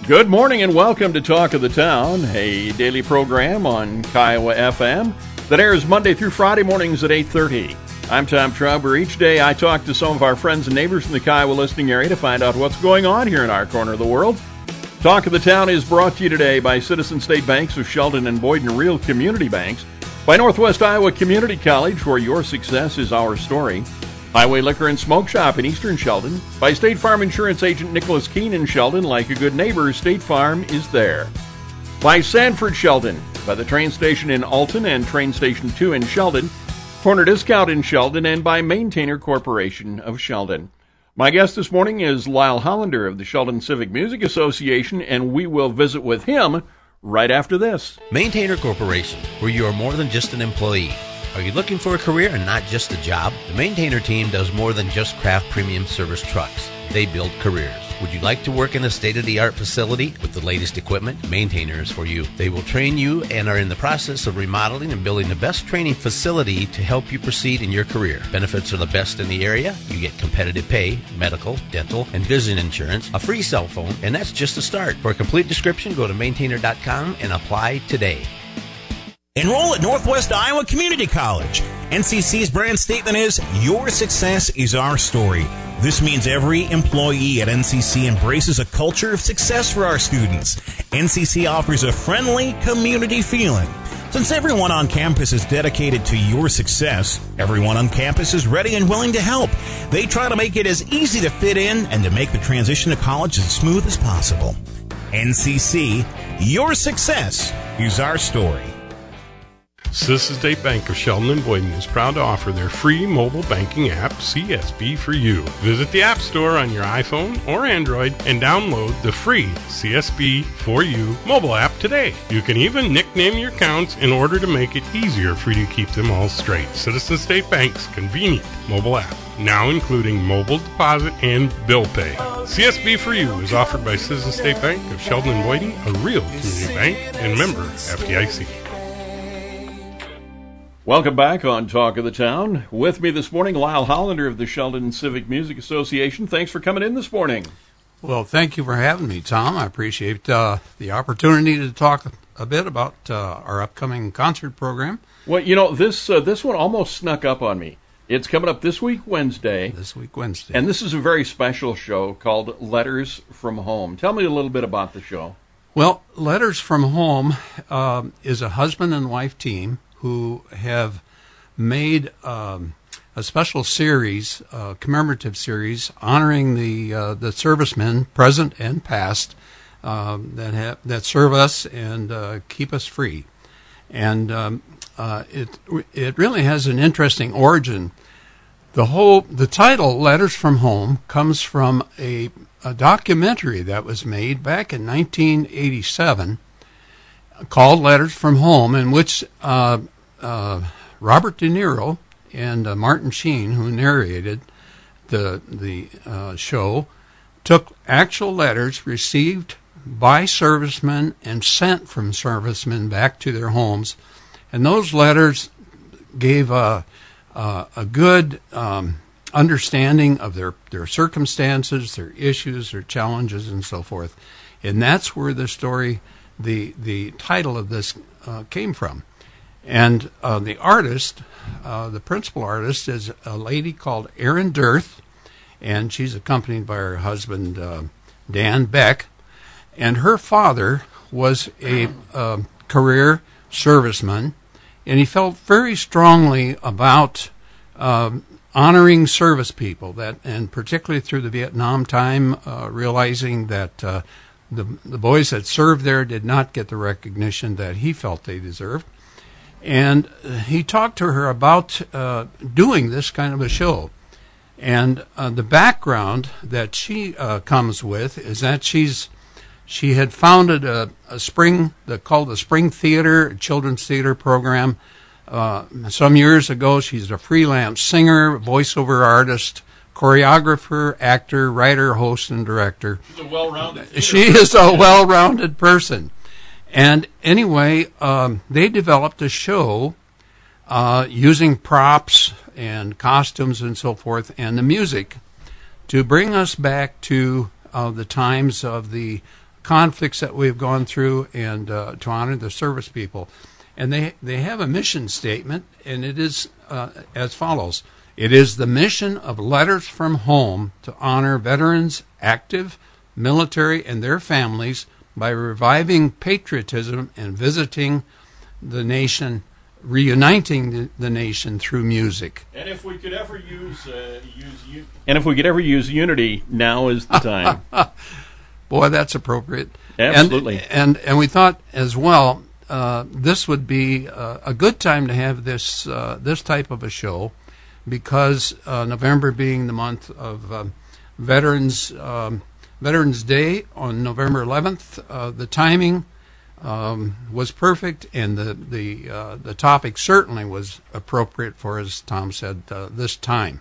Good morning and welcome to Talk of the Town, a daily program on Kiowa FM that airs Monday through Friday mornings at 8:30. I'm Tom Trauber. Each day I talk to some of our friends and neighbors in the Kiowa listening area to find out what's going on here in our corner of the world. Talk of the Town is brought to you today by Citizen State Banks of Sheldon and Boyden Real Community Banks, by Northwest Iowa Community College, where your success is our story, Highway Liquor and Smoke Shop in Eastern Sheldon, by State Farm Insurance Agent Nicholas Keene in Sheldon. Like a good neighbor, State Farm is there. By Sanford Sheldon, by the train station in Alton and train station 2 in Sheldon, Corner Discount in Sheldon, and by Maintainer Corporation of Sheldon. My guest this morning is Lyle Hollander of the Sheldon Civic Music Association, and we will visit with him right after this. Maintainer Corporation, where you are more than just an employee. Are you looking for a career and not just a job? The Maintainer team does more than just craft premium service trucks. They build careers. Would you like to work in a state-of-the-art facility with the latest equipment? Maintainer is for you. They will train you and are in the process of remodeling and building the best training facility to help you proceed in your career. Benefits are the best in the area. You get competitive pay, medical, dental, and vision insurance, a free cell phone, and that's just a start. For a complete description, go to maintainer.com and apply today. Enroll at Northwest Iowa Community College. NCC's brand statement is, "Your success is our story." This means every employee at NCC embraces a culture of success for our students. NCC offers a friendly community feeling. Since everyone on campus is dedicated to your success, everyone on campus is ready and willing to help. They try to make it as easy to fit in and to make the transition to college as smooth as possible. NCC, your success is our story. Citizen State Bank of Sheldon and Boyden is proud to offer their free mobile banking app, CSB for You. Visit the App Store on your iPhone or Android and download the free CSB for You mobile app today. You can even nickname your accounts in order to make it easier for you to keep them all straight. Citizen State Bank's convenient mobile app, now including mobile deposit and bill pay. CSB for You is offered by Citizen State Bank of Sheldon and Boyden, a real community bank and member FDIC. Welcome back on Talk of the Town. With me this morning, Lyle Hollander of the Sheldon Civic Music Association. Thanks for coming in this morning. Well, thank you for having me, Tom. I appreciate the opportunity to talk a bit about our upcoming concert program. Well, you know, this one almost snuck up on me. It's coming up this week, Wednesday. And this is a very special show called Letters from Home. Tell me a little bit about the show. Well, Letters from Home is a husband and wife team who have made a special series, a commemorative series, honoring the servicemen, present and past, that serve us and keep us free. And it really has an interesting origin. The title "Letters from Home" comes from a documentary that was made back in 1987 called "Letters from Home," in which Robert De Niro and Martin Sheen, who narrated the show, took actual letters received by servicemen and sent from servicemen back to their homes, and those letters gave a good understanding of their circumstances, their issues, their challenges, and so forth. And that's where the story, the title of this came from. And the artist, the principal artist, is a lady called Erin Dirth, and she's accompanied by her husband, Dan Beck. And her father was a career serviceman, and he felt very strongly about honoring service people, and particularly through the Vietnam time, realizing that the boys that served there did not get the recognition that he felt they deserved. And he talked to her about doing this kind of a show. And the background that she comes with is that she had founded a spring, called the Spring Theater, a children's theater program. Some years ago, she's a freelance singer, voiceover artist, choreographer, actor, writer, host, and director. She is a well-rounded person. And anyway, they developed a show using props and costumes and so forth, and the music to bring us back to the times of the conflicts that we've gone through and to honor the service people. And they have a mission statement, and it is as follows. It is the mission of Letters from Home to honor veterans, active, military, and their families by reviving patriotism and visiting the nation, reuniting the nation through music. And if we could ever use unity, now is the time. Boy, that's appropriate. Absolutely. And we thought as well, this would be a good time to have this type of a show, because November being the month of Veterans Day on November 11th, the timing was perfect, and the topic certainly was appropriate for, as Tom said, this time.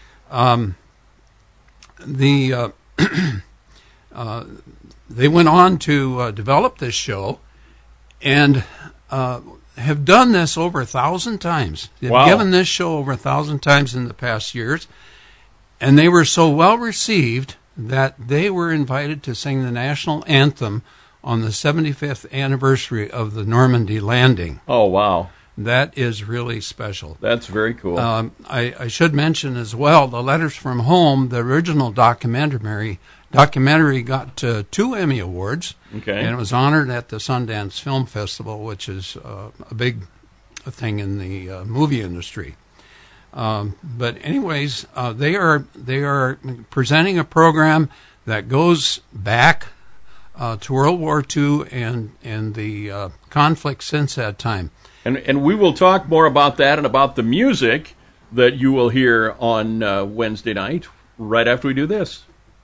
They went on to develop this show, and have done this over 1,000 times. They've given this show over 1,000 times in the past years, and they were so well received that they were invited to sing the national anthem on the 75th anniversary of the Normandy landing. Oh, wow. That is really special. That's very cool. I should mention as well, the Letters from Home, the original documentary got 2 Emmy Awards, okay, and it was honored at the Sundance Film Festival, which is a big thing in the movie industry. But anyways, they are presenting a program that goes back to World War II and the conflict since that time. And we will talk more about that and about the music that you will hear on Wednesday night right after we do this.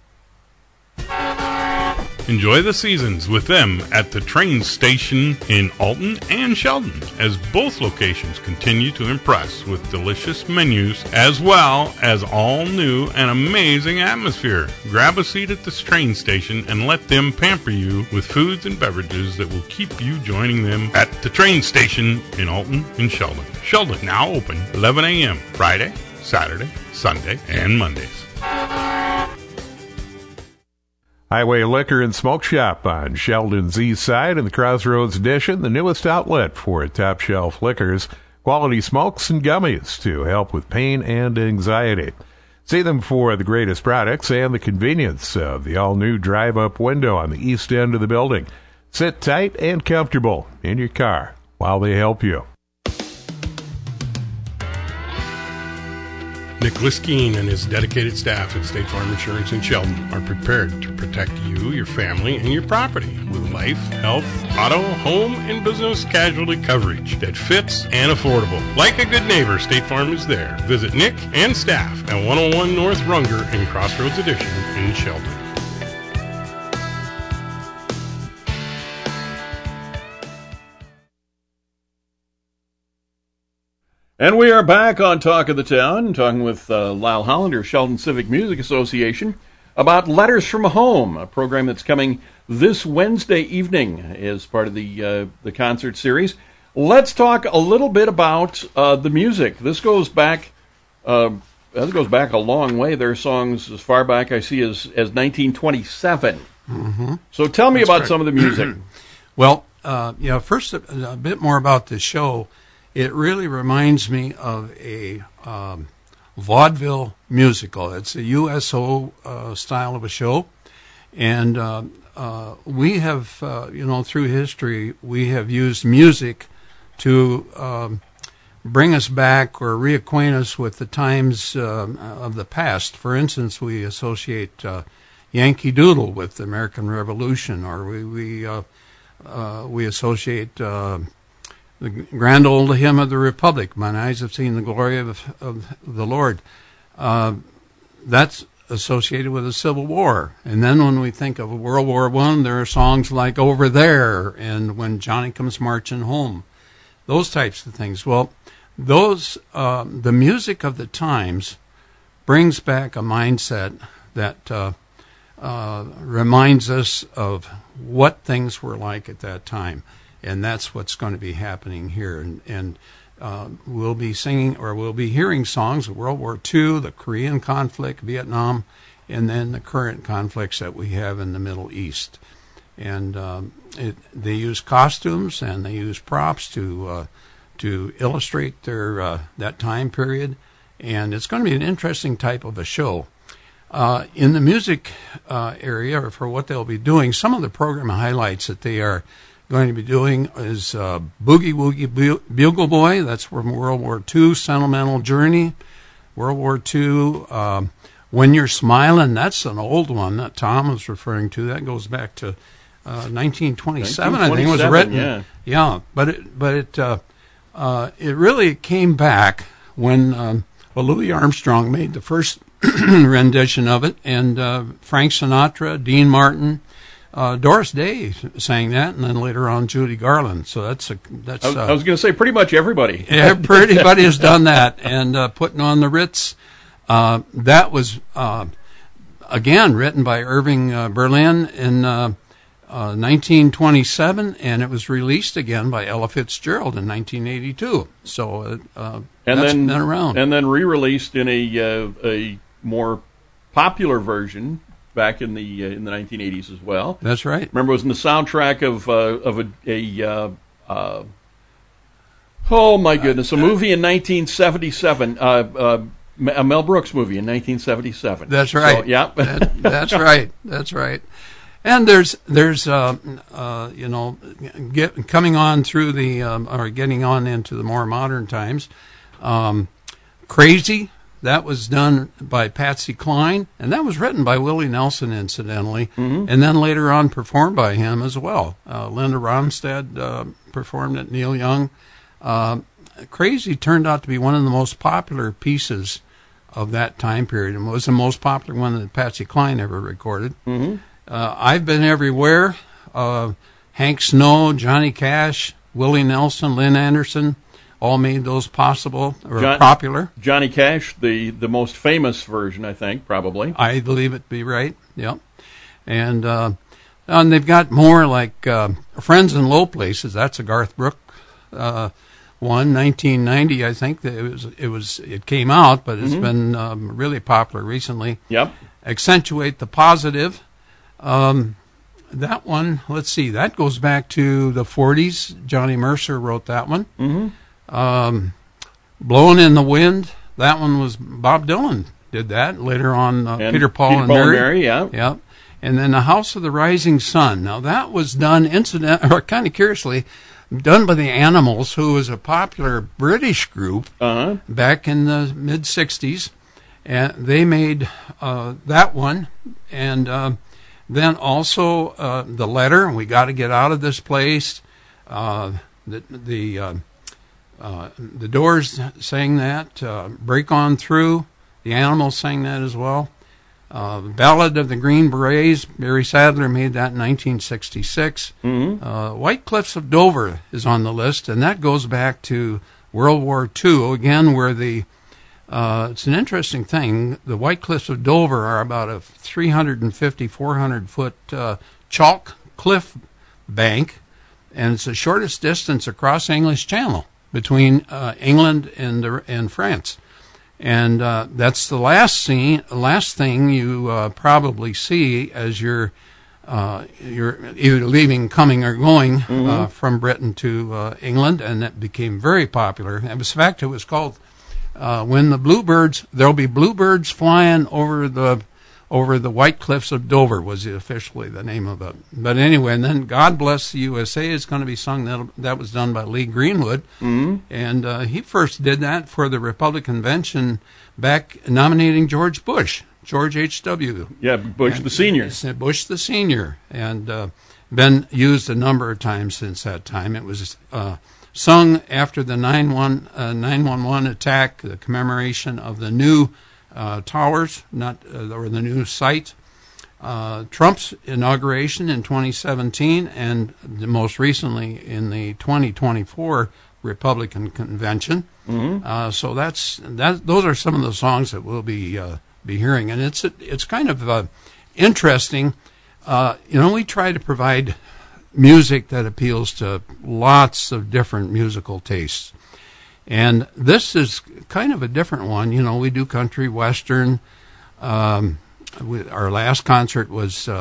Enjoy the seasons with them at the train station in Alton and Sheldon, as both locations continue to impress with delicious menus as well as all new and amazing atmosphere. Grab a seat at this train station and let them pamper you with foods and beverages that will keep you joining them at the train station in Alton and Sheldon. Sheldon now open 11 a.m. Friday, Saturday, Sunday, and Mondays. Highway Liquor and Smoke Shop on Sheldon's East Side in the Crossroads Edition, the newest outlet for top shelf liquors, quality smokes and gummies to help with pain and anxiety. See them for the greatest products and the convenience of the all-new drive-up window on the east end of the building. Sit tight and comfortable in your car while they help you. Nick Liskeen and his dedicated staff at State Farm Insurance in Sheldon are prepared to protect you, your family, and your property with life, health, auto, home, and business casualty coverage that fits and affordable. Like a good neighbor, State Farm is there. Visit Nick and staff at 101 North Runger in Crossroads Edition in Sheldon. And we are back on Talk of the Town, talking with Lyle Hollander, Sheldon Civic Music Association, about Letters from Home, a program that's coming this Wednesday evening as part of the concert series. Let's talk a little bit about the music. This goes back a long way. There are songs as far back I see as 1927. Mm-hmm. So tell me about some of the music. Well, first a bit more about the show. It really reminds me of a vaudeville musical. It's a USO style of a show, and we have, through history, we have used music to bring us back or reacquaint us with the times of the past. For instance, we associate Yankee Doodle with the American Revolution, or we associate the grand old hymn of the Republic, "Mine eyes have seen the glory of the Lord." That's associated with the Civil War. And then when we think of World War I, there are songs like "Over There" and "When Johnny Comes Marching Home," those types of things. Well, those the music of the times brings back a mindset that reminds us of what things were like at that time. And that's what's going to be happening here. And we'll be singing, or we'll be hearing songs of World War II, the Korean conflict, Vietnam, and then the current conflicts that we have in the Middle East. and they use costumes and they use props to illustrate their that time period, and it's going to be an interesting type of a show. In the music area, or for what they'll be doing, some of the program highlights that they are going to be doing is Boogie Woogie Bugle Boy, that's from World War II, Sentimental Journey, World War II, When You're Smiling, that's an old one that Tom was referring to. That goes back to 1927, I think it was written. Yeah, but it really came back when Louis Armstrong made the first rendition of it, and Frank Sinatra, Dean Martin, Doris Day sang that, and then later on Judy Garland. So that's. I was going to say pretty much everybody. Everybody has done that, and putting on the Ritz. That was again written by Irving Berlin in 1927, and it was released again by Ella Fitzgerald in 1982. So that's been around, and then re-released in a more popular version back in the 1980s as well. That's right. Remember, it was in the soundtrack of oh my goodness, a movie in 1977. A Mel Brooks movie in 1977. That's right. So, yeah, that's right. That's right. And there's coming on through the or getting on into the more modern times. Crazy. That was done by Patsy Cline, and that was written by Willie Nelson, incidentally, and then later on performed by him as well. Linda Ronstadt performed it, Neil Young. Crazy turned out to be one of the most popular pieces of that time period, and was the most popular one that Patsy Cline ever recorded. I've Been Everywhere, Hank Snow, Johnny Cash, Willie Nelson, Lynn Anderson, all made those possible or popular. Johnny Cash, the most famous version, I think, probably. I believe it to be right. Yep. And they've got more like Friends in Low Places. That's a Garth Brooks one, 1990. I think that it came out, but it's been really popular recently. Yep. Accentuate the Positive. That one, let's see, that goes back to the 40s. Johnny Mercer wrote that one. Blowing in the Wind, that one was Bob Dylan did that. Later on, Peter, Paul, and Mary. Yeah. And then The House of the Rising Sun. Now, that was done kind of curiously, done by the Animals, who was a popular British group back in the mid-'60s. And they made that one. And then also The Letter, We Got to Get Out of This Place. The Doors sang that. Break On Through, the Animals sang that as well. Ballad of the Green Berets, Barry Sadler made that in 1966. White Cliffs of Dover is on the list, and that goes back to World War II, again, where it's an interesting thing. The White Cliffs of Dover are about a 350, 400-foot chalk cliff bank, and it's the shortest distance across English Channel between England and France. And that's the last thing you probably see as you're either leaving, coming, or going from Britain to England, and that became very popular. In fact, it was called when there'll be bluebirds flying over the White Cliffs of Dover was officially the name of it. But anyway, and then God Bless the USA is going to be sung. That was done by Lee Greenwood. And he first did that for the Republican convention back nominating George Bush, George H.W. Yeah, Bush the Senior. Bush the Senior. And been used a number of times since that time. It was sung after the 9/11 attack, the commemoration of the new towers, or the new site, Trump's inauguration in 2017, and most recently in the 2024 Republican convention. So those are some of the songs that we'll be hearing, and it's kind of interesting. We try to provide music that appeals to lots of different musical tastes. And this is kind of a different one. We do country, western. Our last concert was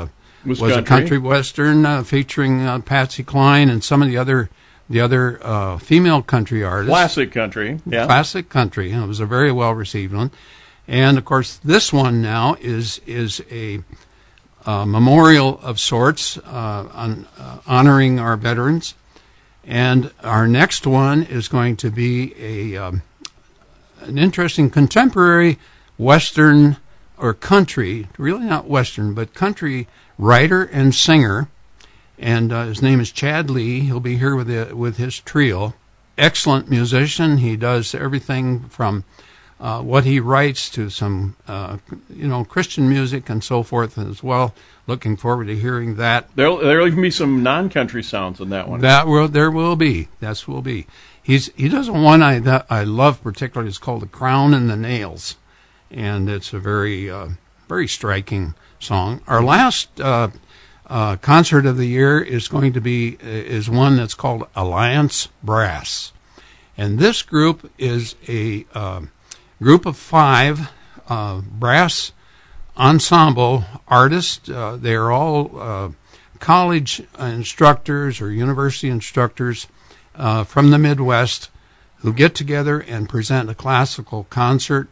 was a country western featuring Patsy Cline and some of the other female country artists. Classic country, yeah. Classic country. It was a very well received one, and of course this one now is a memorial of sorts, honoring our veterans. And our next one is going to be an interesting contemporary Western or country, really not Western, but country writer and singer. And his name is Chad Lee. He'll be here with his trio. Excellent musician. He does everything from what he writes to some, Christian music and so forth as well. Looking forward to hearing that. There'll even be some non-country sounds in that one. There will be. He does one that I love particularly. It's called "The Crown and the Nails," and it's a very very striking song. Our last concert of the year is going to be one that's called Alliance Brass, and this group is a group of 5 brass ensemble artists. They're all college instructors or university instructors from the Midwest who get together and present a classical concert.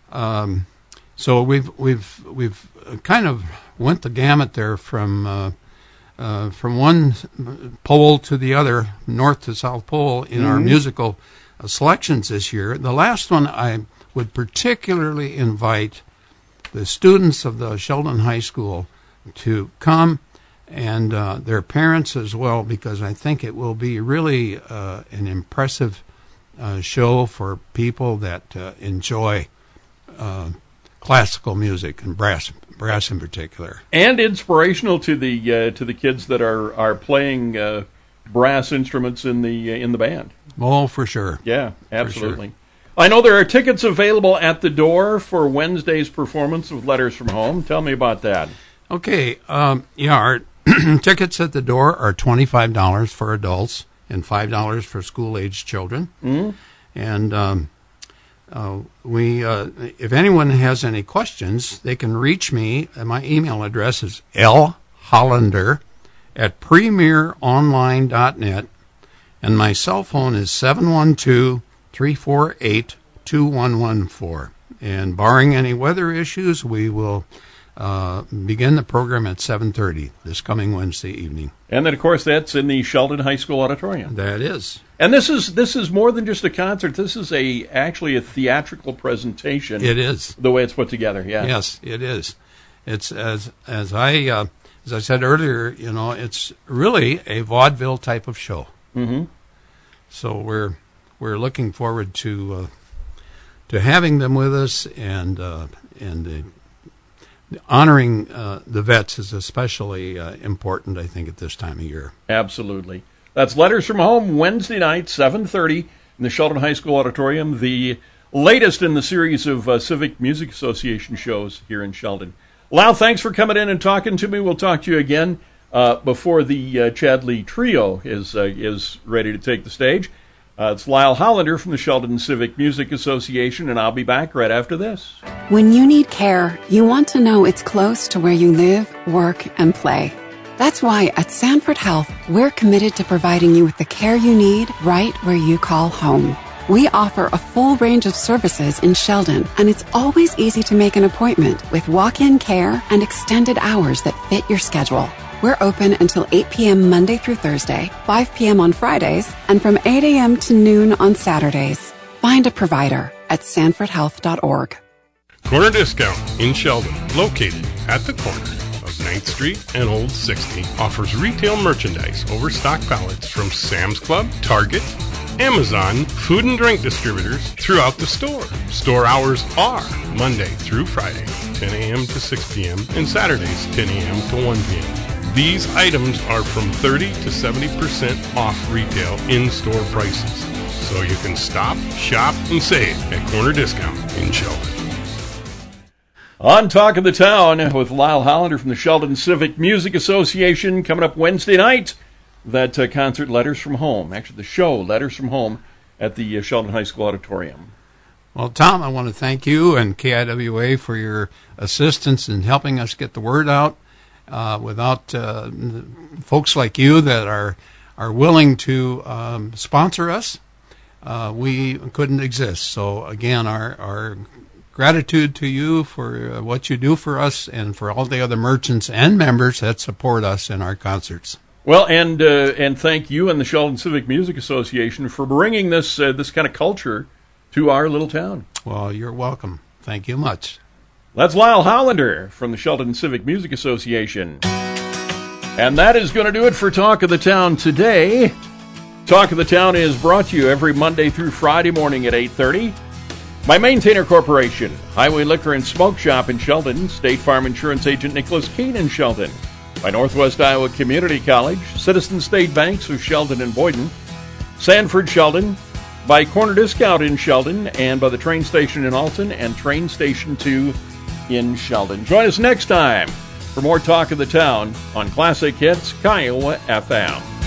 So we've kind of went the gamut there from one pole to the other, north to south pole, in our musical selections this year. The last one I would particularly invite the students of the Sheldon High School to come, and their parents as well, because I think it will be really an impressive show for people that enjoy classical music and brass in particular, and inspirational to the kids that are playing brass instruments in the band. Oh, for sure. Yeah, absolutely. Sure. I know there are tickets available at the door for Wednesday's performance of Letters from Home. Tell me about that. Okay, our tickets at the door are $25 for adults and $5 for school-aged children. Mm-hmm. And if anyone has any questions, they can reach me. My email address is lhollander@premieronline.net, and my cell phone is 712-348-2114. And barring any weather issues, we will begin the program at 7:30 this coming Wednesday evening. And then, of course, that's in the Sheldon High School Auditorium. That is. And this is more than just a concert. This is actually a theatrical presentation. It is. The way it's put together, yeah. Yes, it is. It's as I said earlier, it's really a vaudeville type of show. Mm-hmm. So we're looking forward to having them with us, and honoring the vets is especially important, I think, at this time of year. Absolutely. That's Letters from Home, Wednesday night, 7:30 in the Sheldon High School Auditorium, the latest in the series of Civic Music Association shows here in Sheldon. Lyle, thanks for coming in and talking to me. We'll talk to you again before the Chad Lee Trio is ready to take the stage. It's Lyle Hollander from the Sheldon Civic Music Association, and I'll be back right after this. When you need care, you want to know it's close to where you live, work, and play. That's why at Sanford Health, we're committed to providing you with the care you need right where you call home. We offer a full range of services in Sheldon, and it's always easy to make an appointment with walk-in care and extended hours that fit your schedule. We're open until 8 p.m. Monday through Thursday, 5 p.m. on Fridays, and from 8 a.m. to noon on Saturdays. Find a provider at sanfordhealth.org. Corner Discount in Sheldon, located at the corner of 9th Street and Old 60, offers retail merchandise, overstock pallets from Sam's Club, Target, Amazon, food and drink distributors throughout the store. Store hours are Monday through Friday, 10 a.m. to 6 p.m., and Saturdays, 10 a.m. to 1 p.m. These items are from 30 to 70% off retail in-store prices. So you can stop, shop, and save at Corner Discount in Sheldon. On Talk of the Town with Lyle Hollander from the Sheldon Civic Music Association, coming up Wednesday night, that concert Letters from Home. Actually, the show Letters from Home at the Sheldon High School Auditorium. Well, Tom, I want to thank you and KIWA for your assistance in helping us get the word out. Without folks like you that are willing to sponsor us, we couldn't exist. So again, our gratitude to you for what you do for us and for all the other merchants and members that support us in our concerts. Well, and thank you and the Sheldon Civic Music Association for bringing this kind of culture to our little town. Well, you're welcome. Thank you much. That's Lyle Hollander from the Sheldon Civic Music Association. And that is going to do it for Talk of the Town today. Talk of the Town is brought to you every Monday through Friday morning at 8:30 by Maintainer Corporation, Highway Liquor and Smoke Shop in Sheldon, State Farm Insurance Agent Nicholas Keene in Sheldon, by Northwest Iowa Community College, Citizen State Banks of Sheldon and Boyden, Sanford Sheldon, by Corner Discount in Sheldon, and by the train station in Alton and Train Station 2 in Sheldon. Join us next time for more Talk of the Town on Classic Hits Kiowa FM.